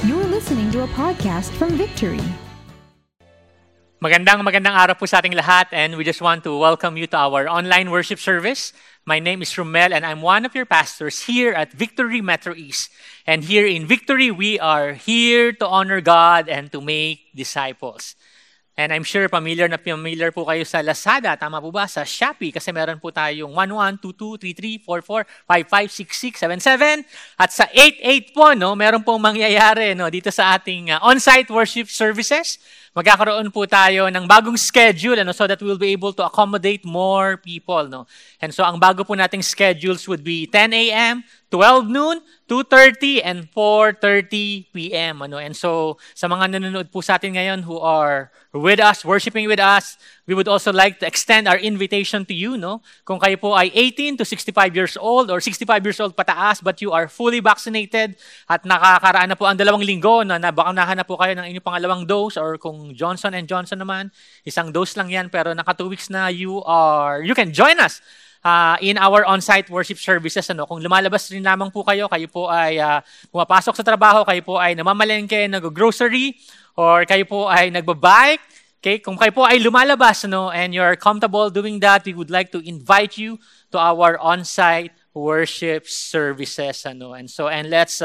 You're listening to a podcast from Victory. Magandang araw po sa ating lahat, and we just want to welcome you to our online worship service. My name is Romel and I'm one of your pastors here at Victory Metro East. And here in Victory, we are here to honor God and to make disciples. And I'm sure familiar po kayo sa Lazada, tama po ba? Sa Shopee, kasi meron po tayong 11223344556677. At sa 88 po, no, meron pong mangyayari dito sa ating on-site worship services. Magkakaroon po tayo ng bagong schedule so that we'll be able to accommodate more people. No? And so ang bago po nating schedules would be 10 a.m., 12 noon, 2:30, and 4:30 p.m. And so sa mga nanonood po sa atin ngayon who are with us, worshiping with us, we would also like to extend our invitation to you. No? Kung kayo po ay 18 to 65 years old or 65 years old pataas but you are fully vaccinated at nakakaraan na po ang 2 linggo na nabakanahan na po kayo ng inyong pangalawang dose, or kung Johnson & Johnson naman, isang dose lang yan pero naka 2 weeks na, you can join us in our on-site worship services. Kung lumalabas rin lamang po kayo po ay pumapasok sa trabaho, kayo po ay namamalengke, nag-grocery, or kayo po ay nagbabike. Okay? Kung kayo po ay lumalabas and you're comfortable doing that, we would like to invite you to our on-site worship services. And let's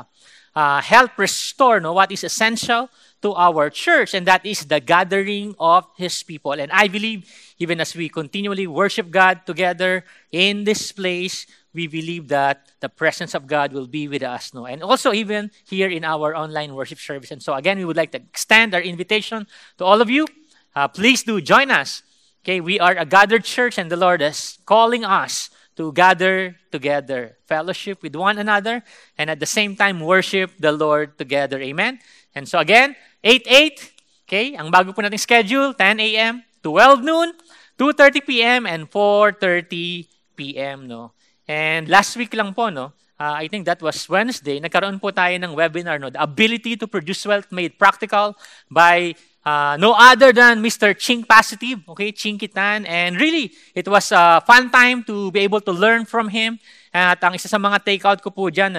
help restore what is essential to our church, and that is the gathering of His people. And I believe even as we continually worship God together in this place, we believe that the presence of God will be with us. And also even here in our online worship service. And so again, we would like to extend our invitation to all of you. Please do join us. Okay, we are a gathered church and the Lord is calling us to gather together, fellowship with one another, and at the same time worship the Lord together. Amen? And so again, 8-8, okay, ang bago po nating schedule, 10 a.m., 12 noon, 2:30 p.m., and 4:30 p.m. And last week lang po, I think that was Wednesday, nagkaroon po tayo ng webinar, the ability to produce wealth made practical by no other than Mr. Ching Positive, okay, Ching Kitan. And really, it was a fun time to be able to learn from him. At ang isa sa mga take-out ko po dyan,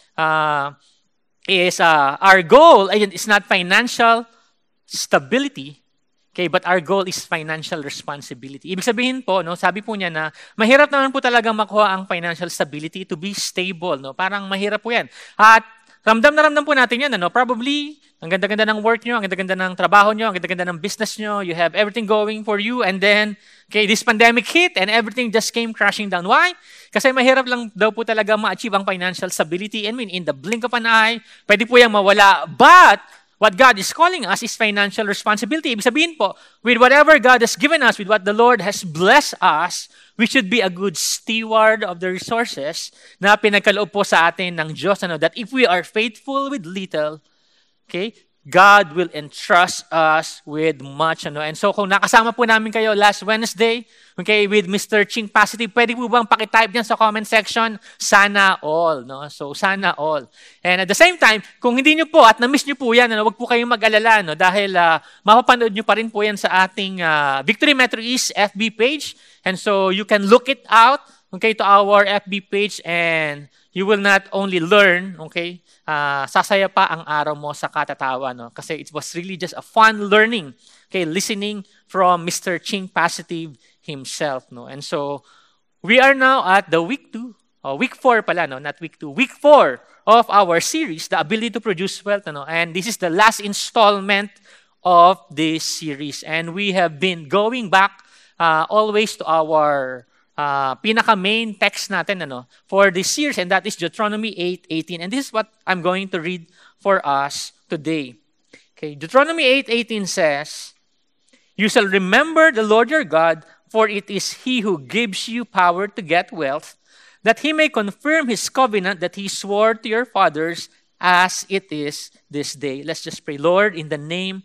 is our goal is not financial stability, okay, but our goal is financial responsibility. Ibig sabihin po, sabi po niya na mahirap naman po talagang makuha ang financial stability to be stable. Parang mahirap po yan. At ramdam na ramdam po natin yan. Probably, ang ganda-ganda ng work nyo, ang ganda-ganda ng trabaho nyo, ang ganda-ganda ng business nyo, you have everything going for you, and then, okay, this pandemic hit and everything just came crashing down. Why? Kasi mahirap lang daw po talaga ma-achieve ang financial stability. I mean, in the blink of an eye, pwede po yung mawala. But what God is calling us is financial responsibility. Ibig sabihin po, with whatever God has given us, with what the Lord has blessed us, we should be a good steward of the resources na pinagkaloob po sa atin ng Diyos. That if we are faithful with little, okay, God will entrust us with much. And so kung nakasama po namin kayo last Wednesday, okay, with Mr. Ching Positive, pwede po bang pakitype dyan sa comment section? Sana all. So sana all. And at the same time, kung hindi nyo po at na-miss nyo po yan, wag po kayong mag-alala dahil mapapanood nyo pa rin po yan sa ating Victory Metro East FB page. And so you can look it out, okay, to our FB page, and you will not only learn, okay, sasaya pa ang araw mo sa katatawa. Kasi it was really just a fun learning, okay, listening from Mr. Ching Positive himself. And so, we are now at the week 4 pala, not week 2, week 4 of our series, The Ability to Produce Wealth. And this is the last installment of this series. And we have been going back always to our pinaka-main text natin for this series, and that is Deuteronomy 8:18. And this is what I'm going to read for us today. Okay, Deuteronomy 8:18 says, "You shall remember the Lord your God, for it is He who gives you power to get wealth, that He may confirm His covenant that He swore to your fathers as it is this day." Let's just pray. Lord, in the name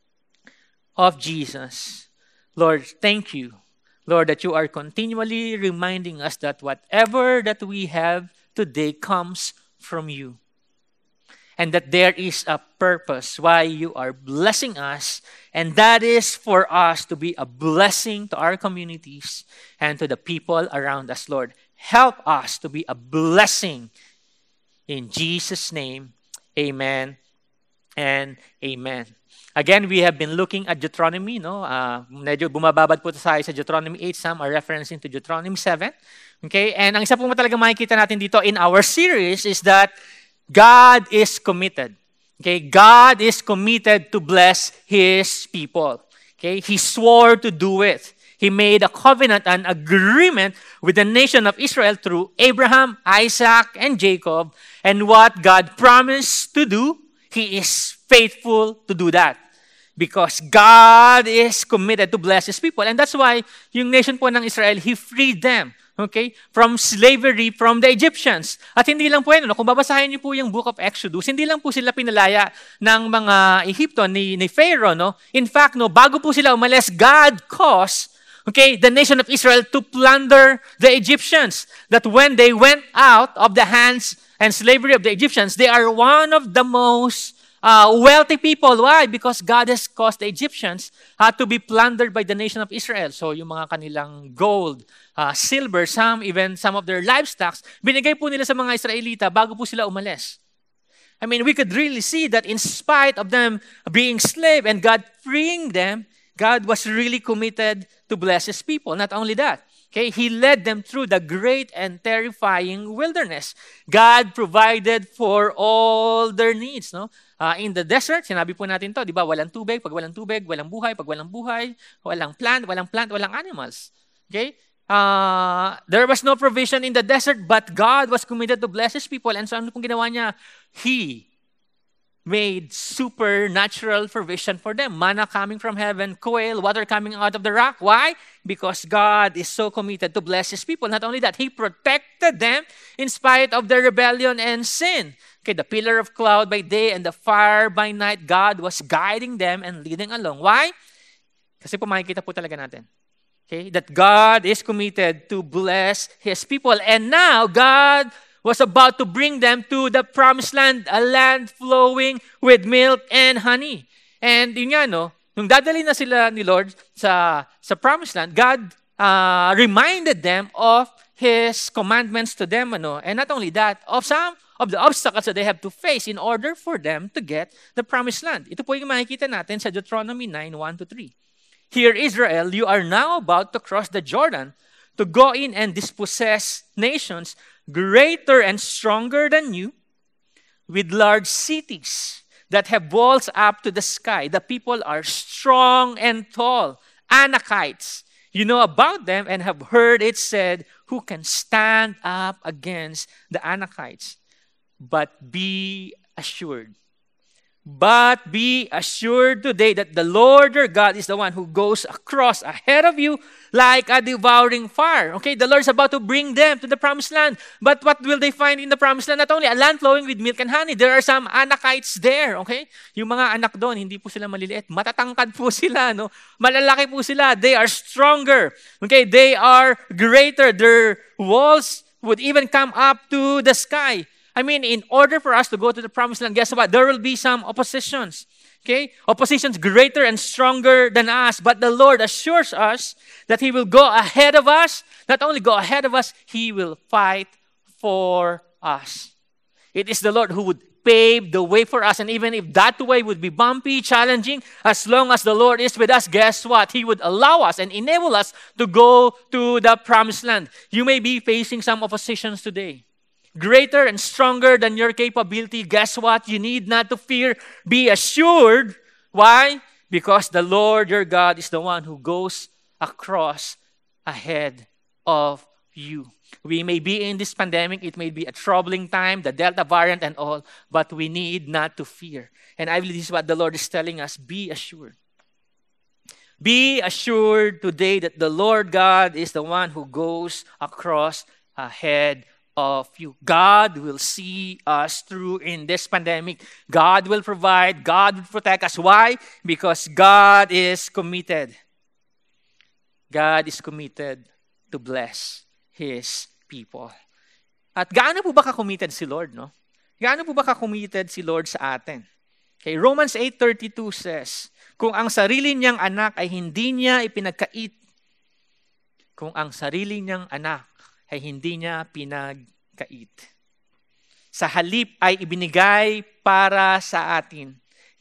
of Jesus, Lord, thank you, Lord, that you are continually reminding us that whatever that we have today comes from you. And that there is a purpose why you are blessing us. And that is for us to be a blessing to our communities and to the people around us, Lord. Help us to be a blessing. In Jesus' name, amen and amen. Again, we have been looking at Deuteronomy, no? Medyo bumababad po tayo sa Deuteronomy 8. Some are referencing to Deuteronomy 7. Okay? And ang isa po talaga makikita natin dito in our series is that God is committed. Okay? God is committed to bless His people. Okay? He swore to do it. He made a covenant, an agreement with the nation of Israel through Abraham, Isaac, and Jacob. And what God promised to do, He is faithful to do that. Because God is committed to bless His people. And that's why yung nation po ng Israel, He freed them, okay, from slavery from the Egyptians. At hindi lang po yan, kung babasahin niyo po yung book of Exodus, hindi lang po sila pinalaya ng mga Ehipto ni Pharaoh. No? In fact, bago po sila umalis, God caused the nation of Israel to plunder the Egyptians. That when they went out of the hands and slavery of the Egyptians, they are one of the most wealthy people. Why? Because God has caused the Egyptians to be plundered by the nation of Israel. So yung mga kanilang gold, silver, even some of their livestock, binigay po nila sa mga Israelita bago po sila umalis. I mean, we could really see that in spite of them being slave and God freeing them, God was really committed to bless His people. Not only that, okay, He led them through the great and terrifying wilderness. God provided for all their needs. No? In the desert, sinabi po natin to, di ba? Walang tubig, pag walang tubig, walang buhay, pag walang buhay, walang plant, walang animals. Okay? There was no provision in the desert, but God was committed to bless His people. And so ano pong ginawa niya? He made supernatural provision for them. Manna coming from heaven, quail, water coming out of the rock. Why? Because God is so committed to bless His people. Not only that, He protected them in spite of their rebellion and sin. Okay, the pillar of cloud by day and the fire by night, God was guiding them and leading along. Why? Kasi po makikita po talaga natin. Okay, that God is committed to bless His people. And now, God was about to bring them to the promised land, a land flowing with milk and honey. And yun nga, nung dadali na sila ni Lord sa promised land, God reminded them of His commandments to them. And not only that, of some of the obstacles that they have to face in order for them to get the promised land. Ito po yung makikita natin sa Deuteronomy 9:1-3. Hear Israel, you are now about to cross the Jordan to go in and dispossess nations greater and stronger than you, with large cities that have walls up to the sky. The people are strong and tall, Anakites. You know about them and have heard it said, who can stand up against the Anakites? But be assured today that the Lord your God is the one who goes across ahead of you like a devouring fire. Okay, the Lord is about to bring them to the promised land. But what will they find in the promised land? Not only a land flowing with milk and honey, there are some Anakites there. Okay, yung mga anak doon, hindi po sila maliliit. Matatangkad po sila, malalaki po sila. They are stronger. Okay, they are greater. Their walls would even come up to the sky. I mean, in order for us to go to the promised land, guess what? There will be some oppositions. Okay? Oppositions greater and stronger than us. But the Lord assures us that He will go ahead of us. Not only go ahead of us, He will fight for us. It is the Lord who would pave the way for us. And even if that way would be bumpy, challenging, as long as the Lord is with us, guess what? He would allow us and enable us to go to the promised land. You may be facing some oppositions today. Greater and stronger than your capability. Guess what? You need not to fear. Be assured. Why? Because the Lord your God is the one who goes across ahead of you. We may be in this pandemic. It may be a troubling time, the Delta variant and all, but we need not to fear. And I believe this is what the Lord is telling us. Be assured. Be assured today that the Lord God is the one who goes across ahead of you. God will see us through in this pandemic. God will provide. God will protect us. Why? Because God is committed. God is committed to bless His people. At gaano po ba ka-committed si Lord, no? Gaano po ba ka-committed si Lord sa atin? Okay, Romans 8:32 says, kung ang sarili niyang anak ay hindi niya ipinagkait, kung ang sarili niyang anak ay hindi niya pinagkait. Sa halip ay ibinigay para sa atin.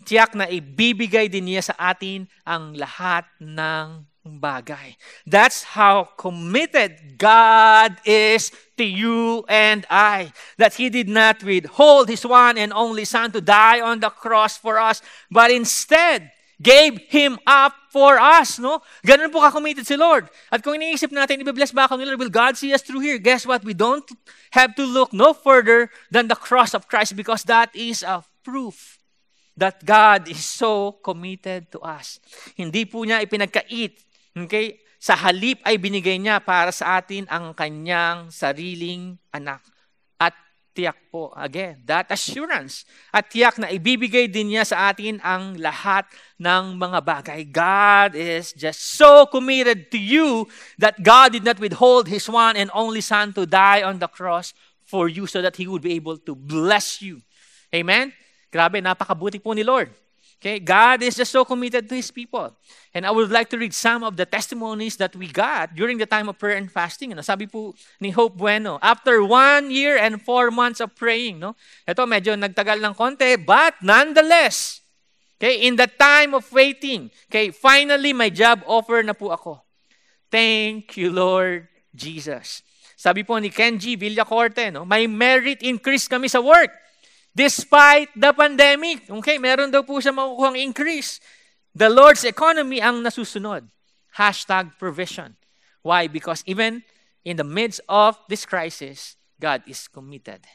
tiyak na ibibigay din niya sa atin ang lahat ng bagay. That's how committed God is to you and I. That He did not withhold His one and only Son to die on the cross for us, but instead gave Him up for us. No? Ganun po ka-committed si Lord. At kung iniisip natin, i-bless ba ako ni Lord? Will God see us through here? Guess what? We don't have to look no further than the cross of Christ because that is a proof that God is so committed to us. Hindi po niya ipinagkait. Okay? Sa halip ay binigay niya para sa atin ang kanyang sariling anak. At tiyak po, again, that assurance. At tiyak na ibibigay din niya sa atin ang lahat ng mga bagay. God is just so committed to you that God did not withhold His one and only Son to die on the cross for you so that He would be able to bless you. Amen? Grabe, napakabuti po ni Lord. Okay, God is just so committed to His people. And I would like to read some of the testimonies that we got during the time of prayer and fasting. Sabi po ni Hope Bueno, after 1 year and 4 months of praying, ito medyo nagtagal ng konti, but nonetheless, okay, in the time of waiting, okay, finally may job offer na po ako. Thank you, Lord Jesus. Sabi po ni Kenji Villacorte, may merit increase kami sa work. Despite the pandemic, okay, meron daw po siya makukuhang increase. The Lord's economy ang nasusunod. #provision. Why? Because even in the midst of this crisis, God is committed.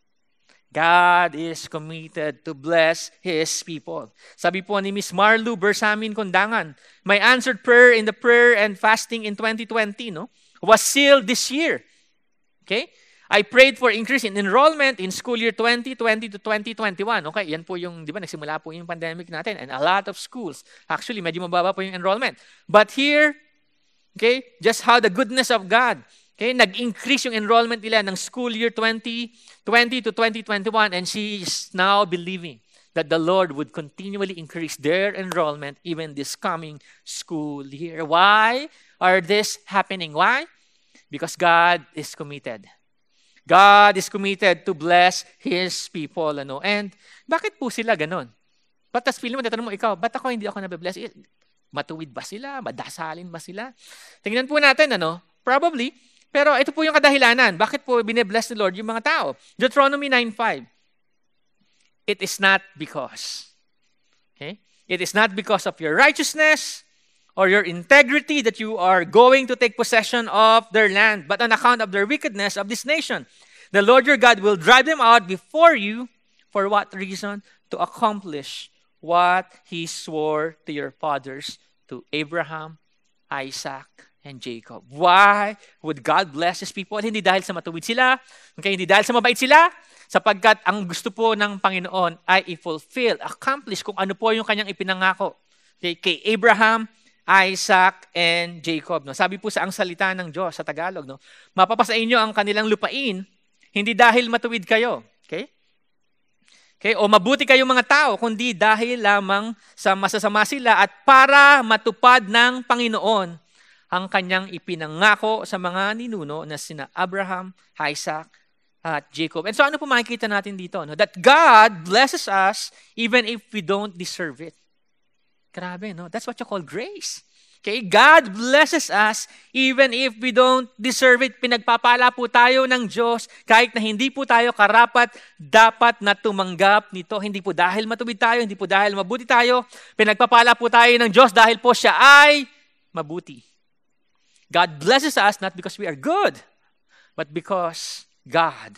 God is committed to bless His people. Sabi po ni Miss Marlu Bersamin Kondangan, my answered prayer in the prayer and fasting in 2020 was sealed this year. Okay? I prayed for increase in enrollment in school year 2020 to 2021. Okay, yan po yung, di ba, nagsimula po yung pandemic natin and a lot of schools. Actually, medyo mababa po yung enrollment. But here, okay, just how the goodness of God, okay, nag-increase yung enrollment nila ng school year 2020 to 2021 and she is now believing that the Lord would continually increase their enrollment even this coming school year. Why are this happening? Why? Because God is committed. God is committed to bless His people. And bakit po sila ganon? Batas feeling mo, tatanong mo, ikaw, ba't hindi ako nabibless? Matuwid ba sila? Madasalin ba sila? Tingnan po natin, probably. Pero ito po yung kadahilanan. Bakit po binibless ni Lord yung mga tao? Deuteronomy 9:5. It is not because. Okay? It is not because of your righteousness or your integrity that you are going to take possession of their land, but on account of their wickedness of this nation. The Lord your God will drive them out before you. For what reason? To accomplish what He swore to your fathers, to Abraham, Isaac, and Jacob. Why would God bless His people? Hindi dahil sa matuwid sila, okay? Hindi dahil sa mabait sila, sapagkat ang gusto po ng Panginoon ay i-fulfill, accomplish kung ano po yung kanyang ipinangako. Okay? Kay Abraham, Isaac, and Jacob. Sabi po sa ang salita ng Diyos sa Tagalog, mapapasa inyo ang kanilang lupain, hindi dahil matuwid kayo. Okay? Okay? O mabuti kayong mga tao, kundi dahil lamang sa masasama sila at para matupad ng Panginoon ang kanyang ipinangako sa mga ninuno na sina Abraham, Isaac, at Jacob. And so ano po makikita natin dito? That God blesses us even if we don't deserve it. Grabe, That's what you call grace. Okay? God blesses us even if we don't deserve it. Pinagpapala po tayo ng Diyos kahit na hindi po tayo karapat dapat na tumanggap nito. Hindi po dahil matuwid tayo, hindi po dahil mabuti tayo. Pinagpapala po tayo ng Diyos dahil po siya ay mabuti. God blesses us not because we are good, but because God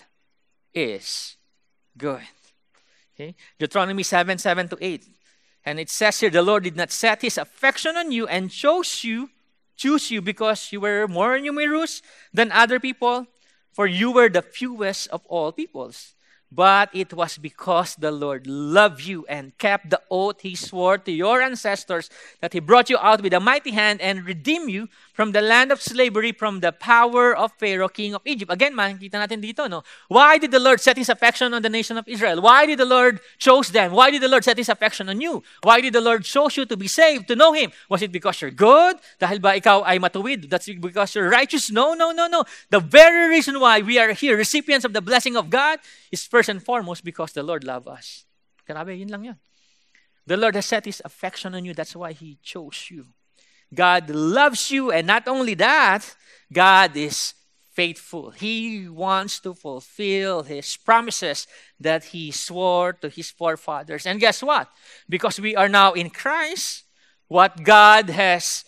is good. Okay? Deuteronomy 7:7-8. And it says here, the Lord did not set His affection on you and choose you because you were more numerous than other people, for you were the fewest of all peoples. But it was because the Lord loved you and kept the oath He swore to your ancestors that He brought you out with a mighty hand and redeemed you from the land of slavery, from the power of Pharaoh, king of Egypt. Again, makikita natin dito, Why did the Lord set His affection on the nation of Israel? Why did the Lord choose them? Why did the Lord set His affection on you? Why did the Lord choose you to be saved, to know Him? Was it because you're good? Dahil ba ikaw ay matuwid? That's because you're righteous? No. The very reason why we are here, recipients of the blessing of God, is first and foremost because the Lord loves us. Grabe, yun lang yun. The Lord has set His affection on you. That's why He chose you. God loves you, and not only that, God is faithful. He wants to fulfill His promises that He swore to His forefathers. And guess what? Because we are now in Christ, what God has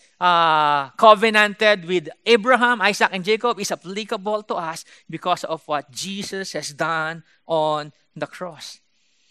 covenanted with Abraham, Isaac, and Jacob is applicable to us because of what Jesus has done on the cross.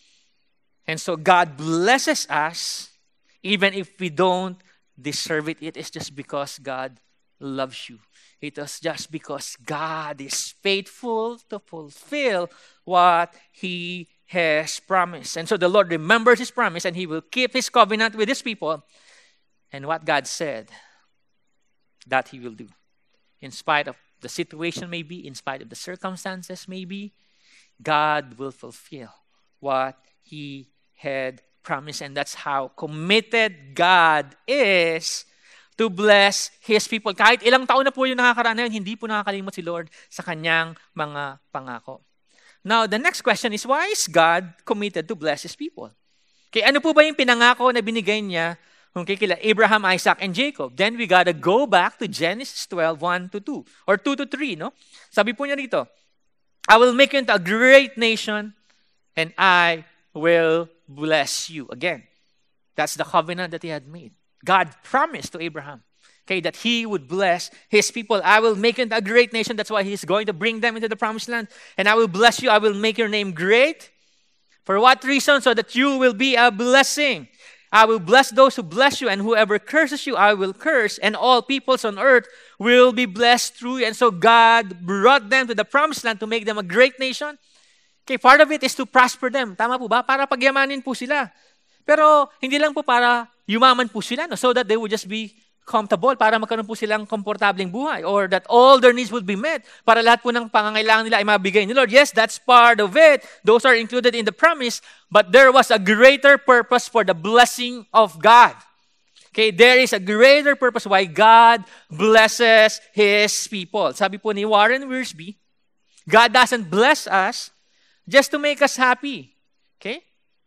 And so God blesses us even if we don't deserve it. It is just because God loves you. It is just because God is faithful to fulfill what He has promised. And so the Lord remembers His promise and He will keep His covenant with His people. And what God said, that He will do. In spite of the situation maybe, in spite of the circumstances maybe, God will fulfill what He had promised. And that's how committed God is to bless His people. Kahit ilang taon na po yung nakakaraan na yun, hindi po nakakalimot si Lord sa Kanyang mga pangako. Now, the next question is, why is God committed to bless His people? Okay, ano po ba yung pinangako na binigay niya kila Abraham, Isaac, and Jacob? Then we gotta go back to Genesis 12, 1-2, or 2-3, no? Sabi po niya dito, I will make you into a great nation, and I will bless you. Again, that's the covenant that He had made. God promised to Abraham, okay, that He would bless His people. I will make you into a great nation. That's why He's going to bring them into the promised land. And I will bless you. I will make your name great. For what reason? So that you will be a blessing. I will bless those who bless you, and whoever curses you, I will curse, and all peoples on earth will be blessed through you. And so God brought them to the promised land to make them a great nation. Okay, part of it is to prosper them. Tama po ba? Para pagyamanin po sila. Pero hindi lang po para yumaman po sila, no? So that they would just be comfortable, para magkaroon po silang komportableng buhay, or that all their needs would be met, para lahat po ng pangangailangan nila ay mabigay ni Lord. Yes, that's part of it. Those are included in the promise, but there was a greater purpose for the blessing of God. Okay, there is a greater purpose why God blesses His people. Sabi po ni Warren Wiersbe, God doesn't bless us just to make us happy. Okay?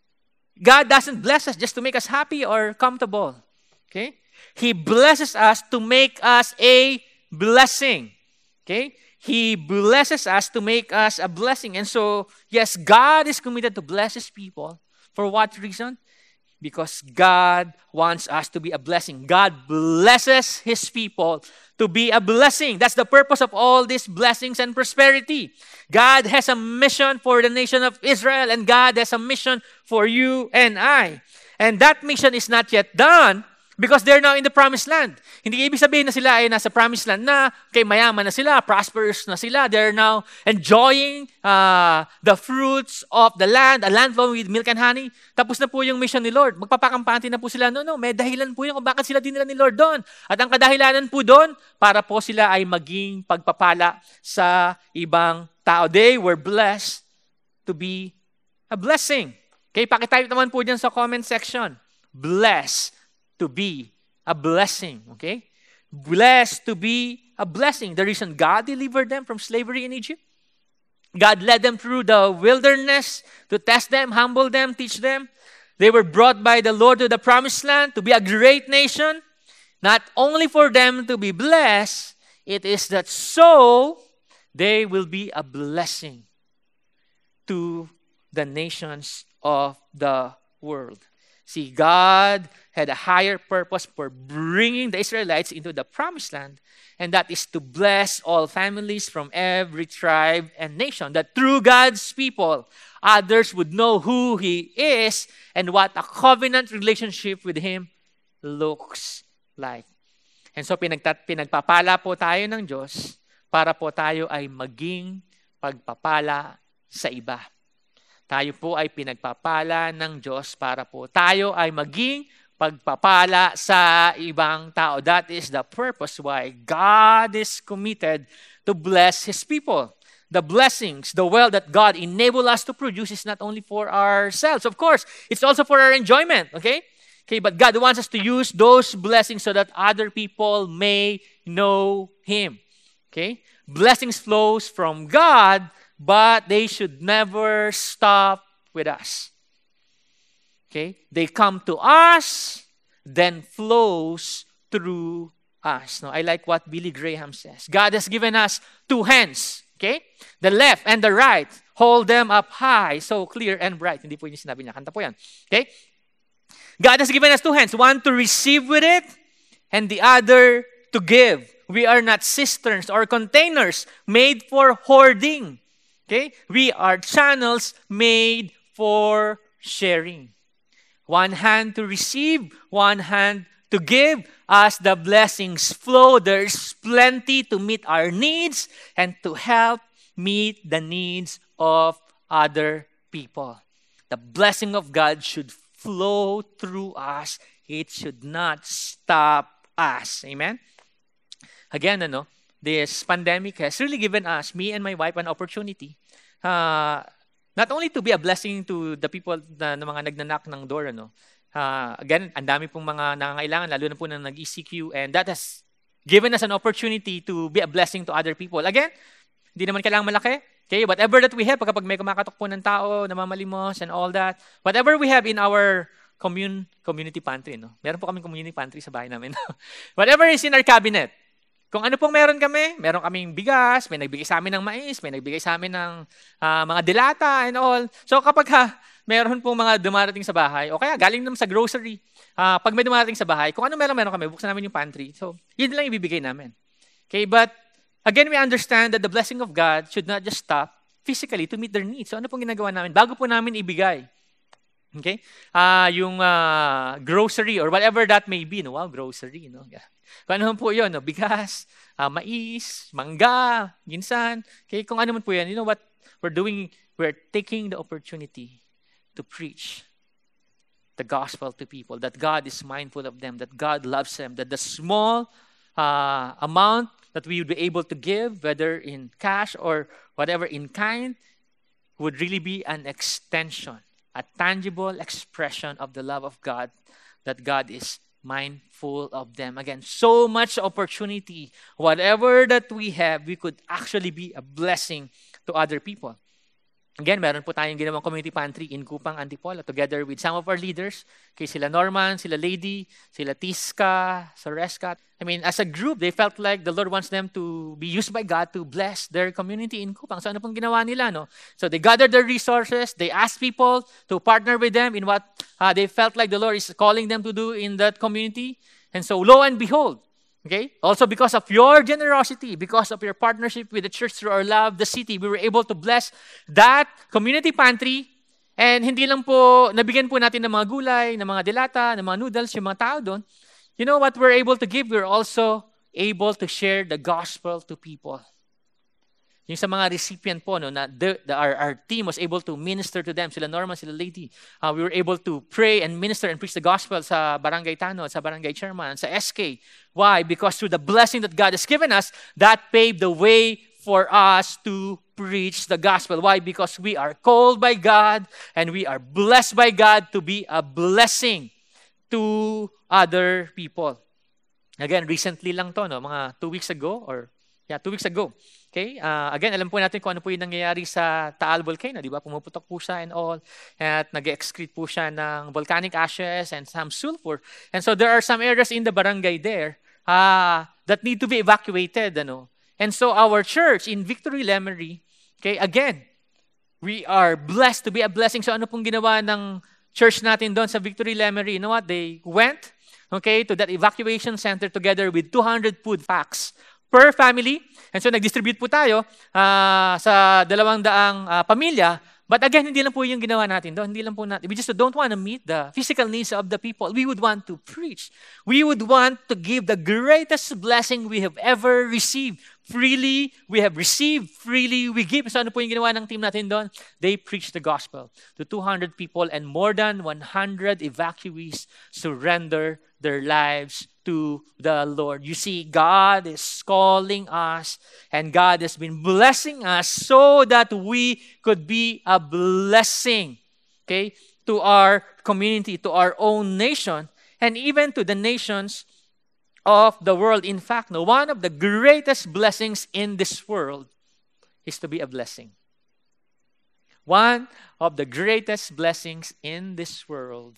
God doesn't bless us just to make us happy or comfortable. Okay? He blesses us to make us a blessing. Okay? He blesses us to make us a blessing. And so, yes, God is committed to bless His people. For what reason? Because God wants us to be a blessing. God blesses His people to be a blessing. That's the purpose of all these blessings and prosperity. God has a mission for the nation of Israel, and God has a mission for you and I. And that mission is not yet done because they're now in the promised land. Hindi ibig sabihin na sila ay nasa promised land na, okay, mayaman na sila, prosperous na sila. They're now enjoying the fruits of the land, a land flowing with milk and honey. Tapos na po yung mission ni Lord. Magpapakampante na po sila. No, may dahilan po yun kung bakit sila dinala ni Lord doon. At ang kadahilanan po doon, para po sila ay maging pagpapala sa ibang tao. They were blessed to be a blessing. Okay, pakitype naman po dyan sa comment section. Blessed to be a blessing. Okay? Blessed to be a blessing. The reason God delivered them from slavery in Egypt. God led them through the wilderness to test them, humble them, teach them. They were brought by the Lord to the promised land to be a great nation. Not only for them to be blessed, it is that so they will be a blessing to the nations of the world. See, God had a higher purpose for bringing the Israelites into the promised land, and that is to bless all families from every tribe and nation, that through God's people, others would know who He is and what a covenant relationship with Him looks like. And so pinagpapala po tayo ng Diyos para po tayo ay maging pagpapala sa iba. Tayo po ay pinagpapala ng Diyos para po tayo ay maging pagpapala sa ibang tao. That is the purpose why God is committed to bless His people. The blessings, the wealth that God enabled us to produce is not only for ourselves. Of course, it's also for our enjoyment. Okay, but God wants us to use those blessings so that other people may know Him. Okay, blessings flows from God, but they should never stop with us. Okay? They come to us, then flows through us. No, I like what Billy Graham says. God has given us two hands. Okay? The left and the right. Hold them up high, so clear and bright. Hindi po yung sinabi niya. Kanta po yan. Okay? God has given us two hands. One to receive with it, and the other to give. We are not cisterns or containers made for hoarding. Okay? We are channels made for sharing. One hand to receive, one hand to give. As the blessings flow, there's plenty to meet our needs and to help meet the needs of other people. The blessing of God should flow through us. It should not stop us. Amen? Again, this pandemic has really given us, me and my wife, an opportunity not only to be a blessing to the people na mga nagnanknock ng door, again, ang dami pong mga nangangailangan, lalo na po na nag-ECQ, and that has given us an opportunity to be a blessing to other people. Again, hindi naman kailangan malaki. Okay, whatever that we have, kapag may kumakatok po ng tao, namamalimos and all that, whatever we have in our community pantry, meron po kaming community pantry sa bahay namin. Whatever is in our cabinet, kung ano pong meron kaming bigas, may nagbigay sa amin ng mais, may nagbigay sa amin ng mga dilata and all. So kapag meron pong mga dumarating sa bahay, o kaya galing naman sa grocery, pag may dumarating sa bahay, kung ano meron kami, buksan namin yung pantry. So yun lang ibibigay namin. Okay, but again, we understand that the blessing of God should not just stop physically to meet their needs. So ano pong ginagawa namin? Bago po namin ibigay, okay, yung grocery or whatever that may be. Wow, grocery. Kung ano po yun, bigas, mais, mangga, ginsan. Okay, kung ano man po yan, you know what we're doing? We're taking the opportunity to preach the gospel to people, that God is mindful of them, that God loves them, that the small amount that we would be able to give, whether in cash or whatever in kind, would really be an extension, a tangible expression of the love of God, that God is mindful of them. Again, so much opportunity. Whatever that we have, we could actually be a blessing to other people. Again, meron po tayong ginawang community pantry in Kupang, Antipolo, together with some of our leaders. Okay, sila Norman, sila Lady, sila Tiska, Soresca. I mean, as a group, they felt like the Lord wants them to be used by God to bless their community in Kupang. So ano pong ginawa nila, So they gathered their resources. They asked people to partner with them in what they felt like the Lord is calling them to do in that community. And so lo and behold, okay, also because of your generosity, because of your partnership with the church through our Love the City, we were able to bless that community pantry. And hindi lang po, nabigyan po natin ng mga gulay, ng mga dilata, ng mga noodles, yung mga tao doon. You know what we're able to give? We're also able to share the gospel to people. Yung sa mga recipient po, na our team was able to minister to them, sila Norman, sila Lady. We were able to pray and minister and preach the gospel sa Barangay Tanod, sa Barangay Chairman, sa SK. Why? Because through the blessing that God has given us, that paved the way for us to preach the gospel. Why? Because we are called by God and we are blessed by God to be a blessing to other people. Again, recently lang to, mga 2 weeks ago, 2 weeks ago. Okay? Again, alam po natin kung ano po yung nangyayari sa Taal Volcano, di ba? Pumuputok po siya and all. At nag-excrete po siya ng volcanic ashes and some sulfur. And so there are some areas in the barangay there that need to be evacuated. And so our church in Victory Lemery, okay, again, we are blessed to be a blessing. So ano pong ginawa ng church natin doon sa Victory Lemery? You know what? They went, okay, to that evacuation center together with 200 food packs per family. And so nag-distribute po tayo sa 200 pamilya. But again, hindi lang po yung ginawa natin doon. Hindi lang po natin. We just don't want to meet the physical needs of the people. We would want to preach. We would want to give the greatest blessing we have ever received. Freely, we have received. Freely, we give. So ano po yung ginawa ng team natin doon? They preached the gospel to 200 people and more than 100 evacuees surrender their lives to the Lord. You see, God is calling us and God has been blessing us so that we could be a blessing, okay, to our community, to our own nation, and even to the nations of the world. In fact, one of the greatest blessings in this world is to be a blessing. One of the greatest blessings in this world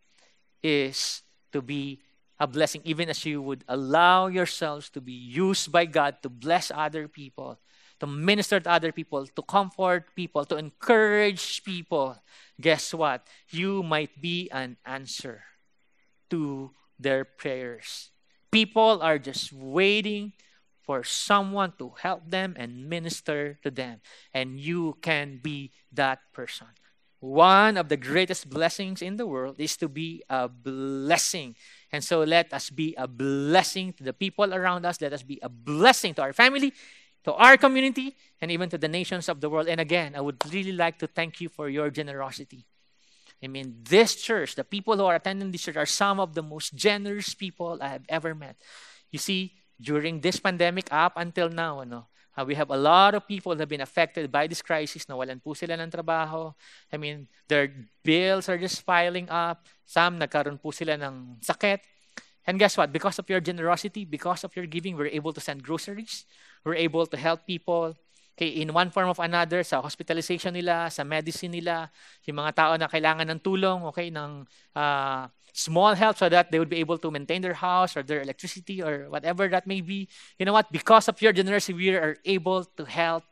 is to be a blessing, even as you would allow yourselves to be used by God to bless other people, to minister to other people, to comfort people, to encourage people. Guess what? You might be an answer to their prayers. People are just waiting for someone to help them and minister to them. And you can be that person. One of the greatest blessings in the world is to be a blessing. And so let us be a blessing to the people around us. Let us be a blessing to our family, to our community, and even to the nations of the world. And again, I would really like to thank you for your generosity. I mean, this church, the people who are attending this church are some of the most generous people I have ever met. You see, during this pandemic up until now, we have a lot of people that have been affected by this crisis. Nawalan po sila ng trabaho. I mean, their bills are just piling up. Some nagkaroon po sila ng sakit. And guess what? Because of your generosity, because of your giving, we're able to send groceries. We're able to help people. Okay, in one form of another, sa hospitalization nila, sa medicine nila, yung mga tao na kailangan ng tulong, okay, ng small help so that they would be able to maintain their house or their electricity or whatever that may be. You know what? Because of your generosity, we are able to help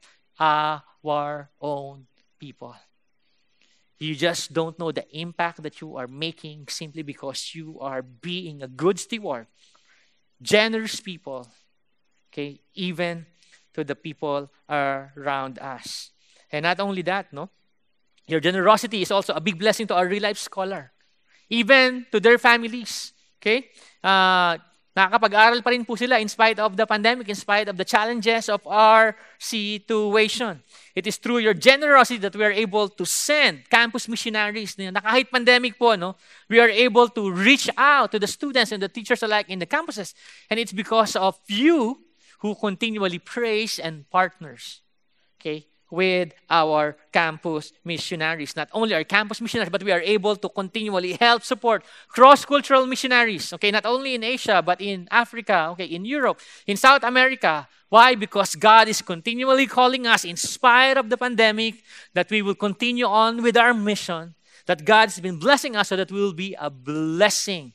our own people. You just don't know the impact that you are making simply because you are being a good steward. Generous people, okay, even to the people around us. And not only that, your generosity is also a big blessing to our Real Life Scholar. Even to their families. Okay? Nakakapag-aral pa rin po sila in spite of the pandemic, in spite of the challenges of our situation. It is through your generosity that we are able to send campus missionaries. Na kahit pandemic po, we are able to reach out to the students and the teachers alike in the campuses. And it's because of you who continually prays and partners, okay, with our campus missionaries. Not only our campus missionaries, but we are able to continually help support cross-cultural missionaries, okay, not only in Asia, but in Africa, okay, in Europe, in South America. Why? Because God is continually calling us, in spite of the pandemic, that we will continue on with our mission, that God has been blessing us so that we will be a blessing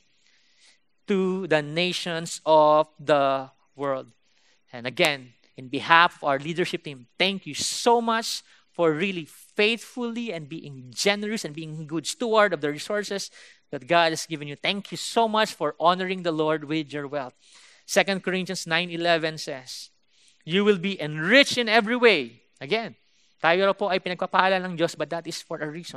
to the nations of the world. And again, in behalf of our leadership team, thank you so much for really faithfully and being generous and being a good steward of the resources that God has given you. Thank you so much for honoring the Lord with your wealth. 2 Corinthians 9:11 says, you will be enriched in every way. Again, tayo po ay pinagpapala ng Diyos, but that is for a reason.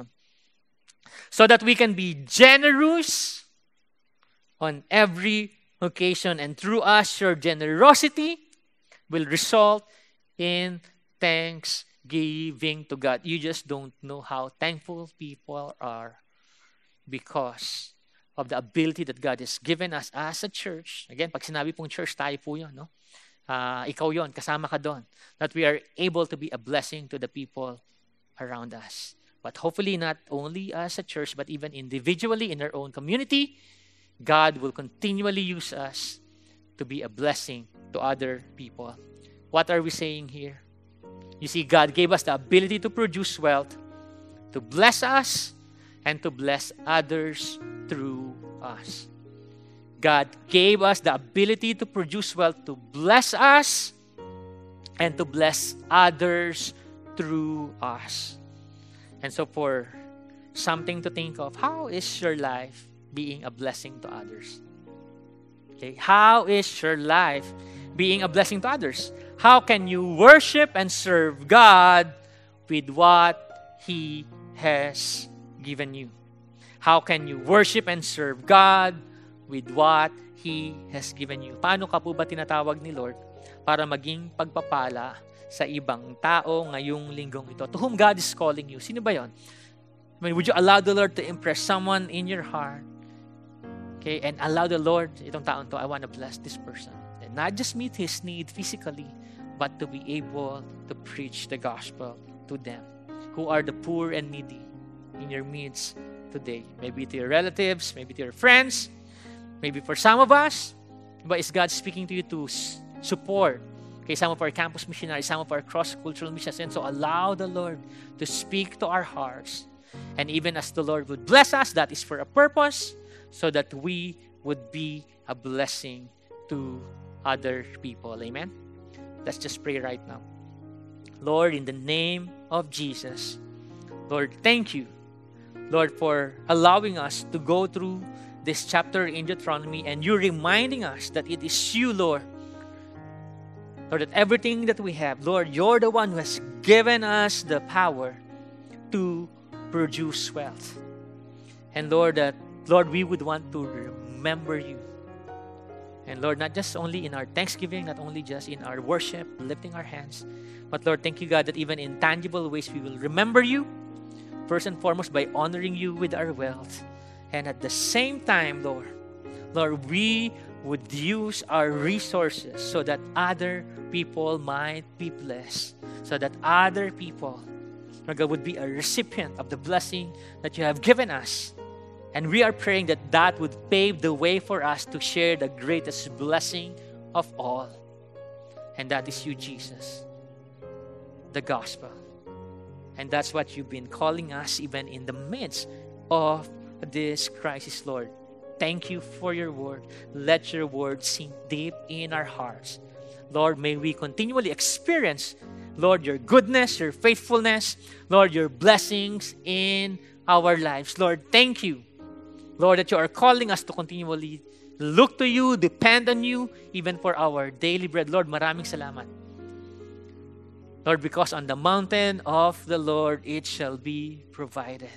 So that we can be generous on every occasion. And through us, your generosity will result in thanksgiving to God. You just don't know how thankful people are because of the ability that God has given us as a church. Again, pag sinabi pong church, tayo po yun, ikaw yon, kasama ka doon. That we are able to be a blessing to the people around us. But hopefully not only as a church, but even individually in our own community, God will continually use us to be a blessing to other people. What are we saying here? You see, God gave us the ability to produce wealth, to bless us, and to bless others through us. God gave us the ability to produce wealth, to bless us, and to bless others through us. And so for something to think of, how is your life being a blessing to others? Okay, how is your life being a blessing to others? How can you worship and serve God with what He has given you? How can you worship and serve God with what He has given you? Paano ka po ba tinatawag ni Lord para maging pagpapala sa ibang tao ngayong linggong ito? To whom God is calling you? Sino ba yon? I mean, would you allow the Lord to impress someone in your heart? Okay, and allow the Lord, itong taon to, I want to bless this person. And not just meet his need physically, but to be able to preach the gospel to them who are the poor and needy in your midst today. Maybe to your relatives, maybe to your friends, maybe for some of us, but is God speaking to you to support, Okay, some of our campus missionaries, some of our cross-cultural missions. And so allow the Lord to speak to our hearts. And even as the Lord would bless us, that is for a purpose, so that we would be a blessing to other people. Amen? Let's just pray right now. Lord, in the name of Jesus, Lord, thank you, Lord, for allowing us to go through this chapter in Deuteronomy, and you reminding us that it is you, Lord, that everything that we have, Lord, you're the one who has given us the power to produce wealth. And Lord, we would want to remember you. And Lord, not just only in our thanksgiving, not only just in our worship, lifting our hands, but Lord, thank you, God, that even in tangible ways we will remember you, first and foremost by honoring you with our wealth. And at the same time, Lord, we would use our resources so that other people might be blessed, so that other people, Lord God, would be a recipient of the blessing that you have given us. And we are praying that that would pave the way for us to share the greatest blessing of all. And that is you, Jesus, the gospel. And that's what you've been calling us even in the midst of this crisis, Lord. Thank you for your word. Let your word sink deep in our hearts. Lord, may we continually experience, Lord, your goodness, your faithfulness, Lord, your blessings in our lives. Lord, thank you, Lord, that you are calling us to continually look to you, depend on you, even for our daily bread. Lord, maraming salamat. Lord, because on the mountain of the Lord, it shall be provided.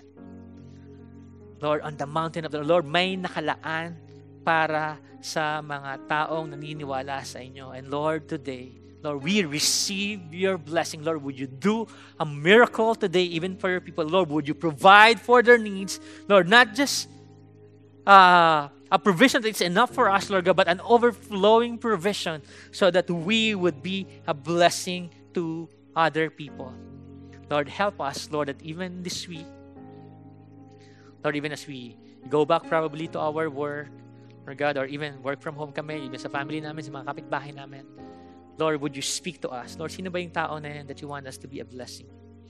Lord, on the mountain of the Lord, may nakalaan para sa mga taong naniniwala sa inyo. And Lord, today, Lord, we receive your blessing. Lord, would you do a miracle today even for your people? Lord, would you provide for their needs? Lord, not just a provision that is enough for us, Lord God, but an overflowing provision so that we would be a blessing to other people. Lord, help us, Lord, that even this week, Lord, even as we go back probably to our work, Lord God, or even work from home kami, even sa family namin, sa mga kapitbahay namin, Lord, would you speak to us? Lord, sino ba yung tao na yan that you want us to be a blessing?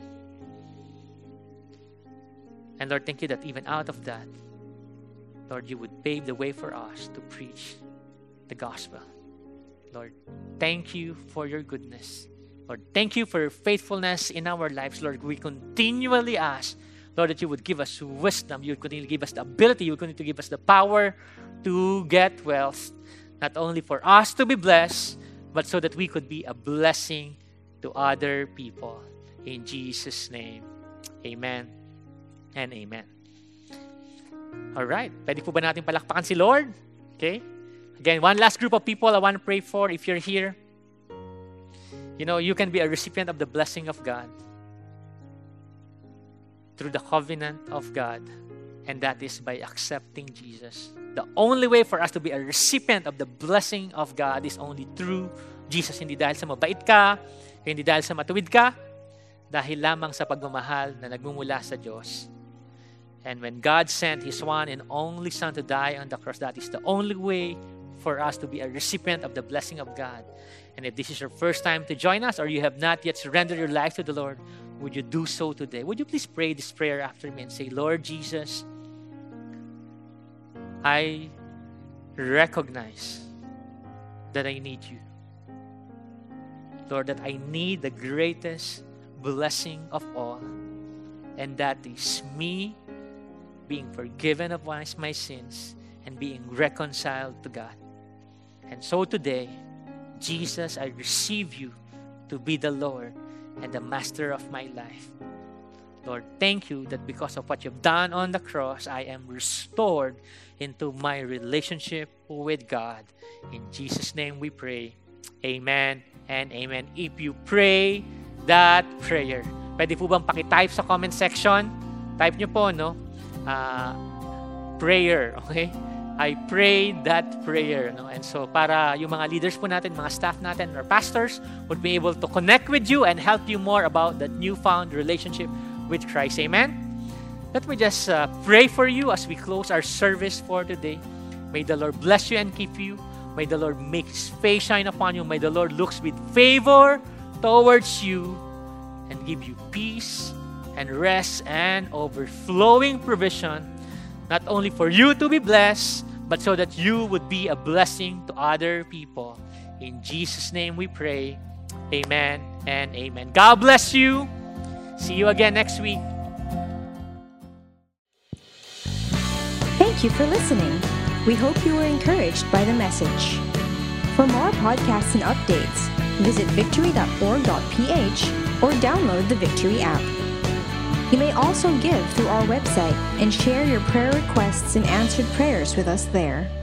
And Lord, thank you that even out of that, Lord, you would pave the way for us to preach the gospel. Lord, thank you for your goodness. Lord, thank you for your faithfulness in our lives. Lord, we continually ask, Lord, that you would give us wisdom. You would continue to give us the ability. You would continue to give us the power to get wealth. Not only for us to be blessed, but so that we could be a blessing to other people. In Jesus' name, amen and amen. Alright, pwede po ba natin palakpakan si Lord? Okay? Again, one last group of people I want to pray for. If you're here, you know, you can be a recipient of the blessing of God through the covenant of God, and that is by accepting Jesus. The only way for us to be a recipient of the blessing of God is only through Jesus. Hindi dahil sa mabait ka, hindi dahil sa matuwid ka, dahil lamang sa pagmamahal na nagmumula sa Diyos. And when God sent His one and only Son to die on the cross, that is the only way for us to be a recipient of the blessing of God. And if this is your first time to join us, or you have not yet surrendered your life to the Lord, would you do so today? Would you please pray this prayer after me and say, Lord Jesus, I recognize that I need you. Lord, that I need the greatest blessing of all, and that is me being forgiven of my sins and being reconciled to God. And so today, Jesus, I receive you to be the Lord and the master of my life. Lord, thank you that because of what you've done on the cross, I am restored into my relationship with God. In Jesus' name we pray. Amen and amen. If you pray that prayer, pwede po bang pakitype sa comment section? Type nyo po, no? Prayer, okay? I prayed that prayer, no? And so para yung mga leaders po natin, mga staff natin, or pastors would be able to connect with you and help you more about that newfound relationship with Christ. Amen? Let me just pray for you as we close our service for today. May the Lord bless you and keep you. May the Lord make His face shine upon you. May the Lord looks with favor towards you and give you peace and rest and overflowing provision, not only for you to be blessed, but so that you would be a blessing to other people. In Jesus' name we pray. Amen and amen. God bless you. See you again next week. Thank you for listening. We hope you were encouraged by the message. For more podcasts and updates, visit victory.org.ph or download the Victory app. You may also give through our website and share your prayer requests and answered prayers with us there.